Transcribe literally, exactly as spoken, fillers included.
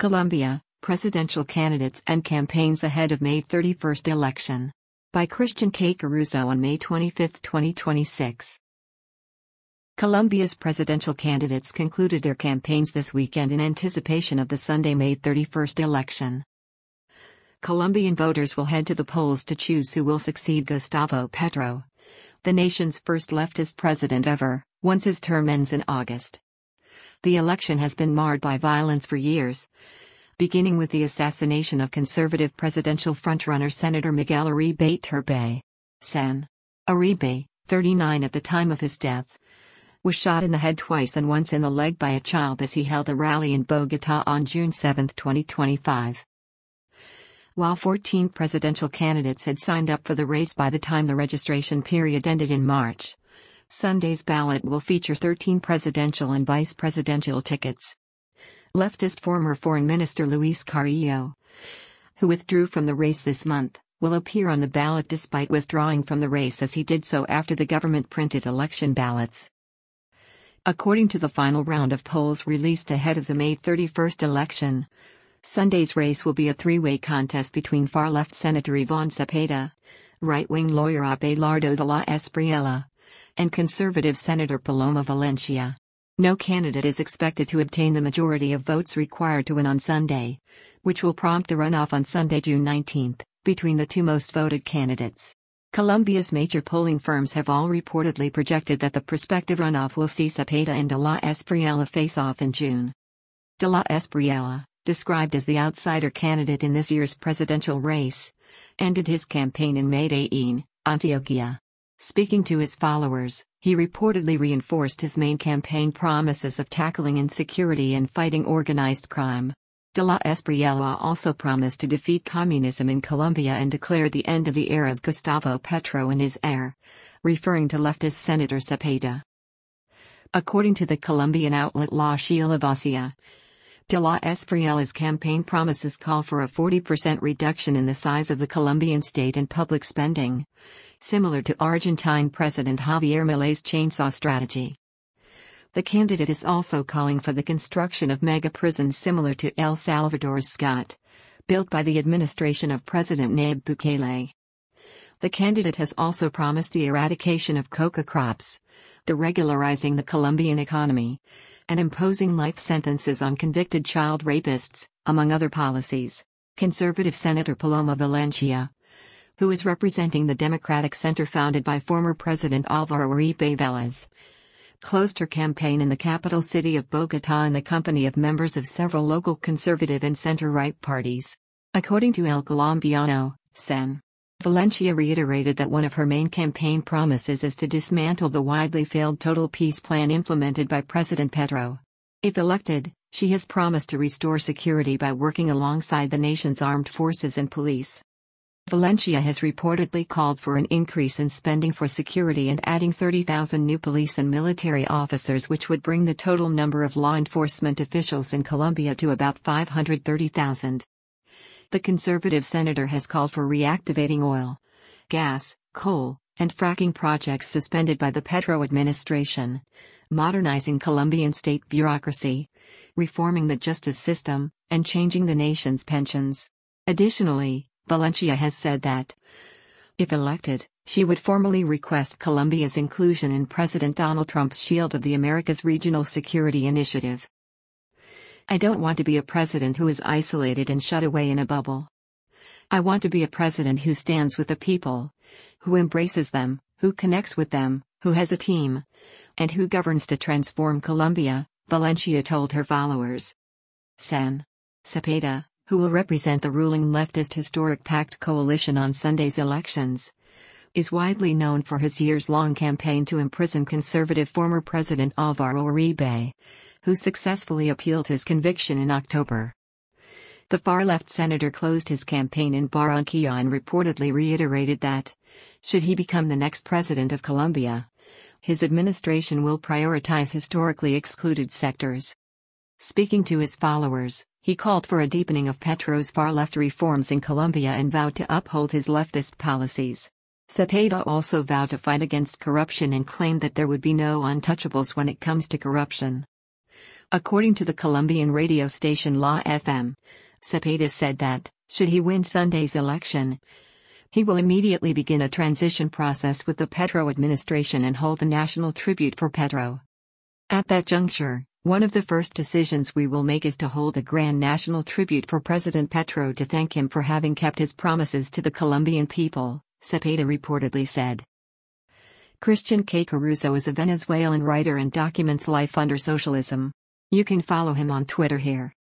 Colombia, Presidential Candidates and Campaigns Ahead of May thirty-first Election. By Christian K. Caruso on May twenty-fifth, twenty twenty-six. Colombia's presidential candidates concluded their campaigns this weekend in anticipation of the Sunday, May thirty-first election. Colombian voters will head to the polls to choose who will succeed Gustavo Petro, the nation's first leftist president ever, once his term ends in August. The election has been marred by violence for years, beginning with the assassination of conservative presidential frontrunner Senator Miguel Uribe Turbay. Sen. Uribe, thirty-nine at the time of his death, was shot in the head twice and once in the leg by a child as he held a rally in Bogotá on June seventh, twenty twenty-five. While fourteen presidential candidates had signed up for the race by the time the registration period ended in March, Sunday's ballot will feature thirteen presidential and vice presidential tickets. Leftist former Foreign Minister Luis Carrillo, who withdrew from the race this month, will appear on the ballot despite withdrawing from the race as he did so after the government printed election ballots. According to the final round of polls released ahead of the May thirty-first election, Sunday's race will be a three-way contest between far-left Senator Iván Cepeda, right-wing lawyer Abelardo de la Espriella, and conservative Senator Paloma Valencia. No candidate is expected to obtain the majority of votes required to win on Sunday, which will prompt a runoff on Sunday, June nineteenth, between the two most voted candidates. Colombia's major polling firms have all reportedly projected that the prospective runoff will see Cepeda and de la Espriella face off in June. De la Espriella, described as the outsider candidate in this year's presidential race, ended his campaign in Medellín, Antioquia. Speaking to his followers, he reportedly reinforced his main campaign promises of tackling insecurity and fighting organized crime. De la Espriella also promised to defeat communism in Colombia and declare the end of the era of Gustavo Petro and his heir, referring to leftist Senator Cepeda. According to the Colombian outlet La Chilavacia, de la Espriella's campaign promises call for a forty percent reduction in the size of the Colombian state and public spending, similar to Argentine President Javier Milei's chainsaw strategy. The candidate is also calling for the construction of mega prisons similar to El Salvador's SCOT, built by the administration of President Nayib Bukele. The candidate has also promised the eradication of coca crops, the regularizing the Colombian economy, and imposing life sentences on convicted child rapists, among other policies. Conservative Senator Paloma Valencia, who is representing the Democratic Center founded by former President Álvaro Uribe Vélez, closed her campaign in the capital city of Bogotá in the company of members of several local conservative and center-right parties. According to El Colombiano, Sen. Valencia reiterated that one of her main campaign promises is to dismantle the widely failed Total Peace Plan implemented by President Petro. If elected, she has promised to restore security by working alongside the nation's armed forces and police. Valencia has reportedly called for an increase in spending for security and adding thirty thousand new police and military officers, which would bring the total number of law enforcement officials in Colombia to about five hundred thirty thousand. The conservative senator has called for reactivating oil, gas, coal, and fracking projects suspended by the Petro administration, modernizing Colombian state bureaucracy, reforming the justice system, and changing the nation's pensions. Additionally, Valencia has said that, if elected, she would formally request Colombia's inclusion in President Donald Trump's Shield of the Americas Regional Security Initiative. I don't want to be a president who is isolated and shut away in a bubble. I want to be a president who stands with the people, who embraces them, who connects with them, who has a team, and who governs to transform Colombia, Valencia told her followers. Sen. Cepeda, who will represent the ruling leftist Historic Pact coalition on Sunday's elections, is widely known for his years-long campaign to imprison conservative former President Álvaro Uribe, who successfully appealed his conviction in October. The far-left senator closed his campaign in Barranquilla and reportedly reiterated that, should he become the next president of Colombia, his administration will prioritize historically excluded sectors. Speaking to his followers, he called for a deepening of Petro's far-left reforms in Colombia and vowed to uphold his leftist policies. Cepeda also vowed to fight against corruption and claimed that there would be no untouchables when it comes to corruption. According to the Colombian radio station La F M, Cepeda said that, should he win Sunday's election, he will immediately begin a transition process with the Petro administration and hold the national tribute for Petro. At that juncture, one of the first decisions we will make is to hold a grand national tribute for President Petro to thank him for having kept his promises to the Colombian people, Cepeda reportedly said. Christian K. Caruso is a Venezuelan writer and documents life under socialism. You can follow him on Twitter here.